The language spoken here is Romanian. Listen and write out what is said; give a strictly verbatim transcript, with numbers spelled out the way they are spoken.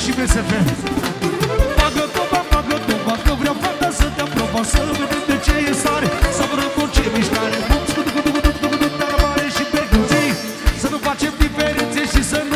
și B S F. Bagă toba, bagă toba, că vreau fata să te aproba, să vedem de ce e sare, să vrem cu ce mișcare. Bum, scudu, cudu, cudu, cudu, cudu, dar mare și percuții, să nu facem diferențe și să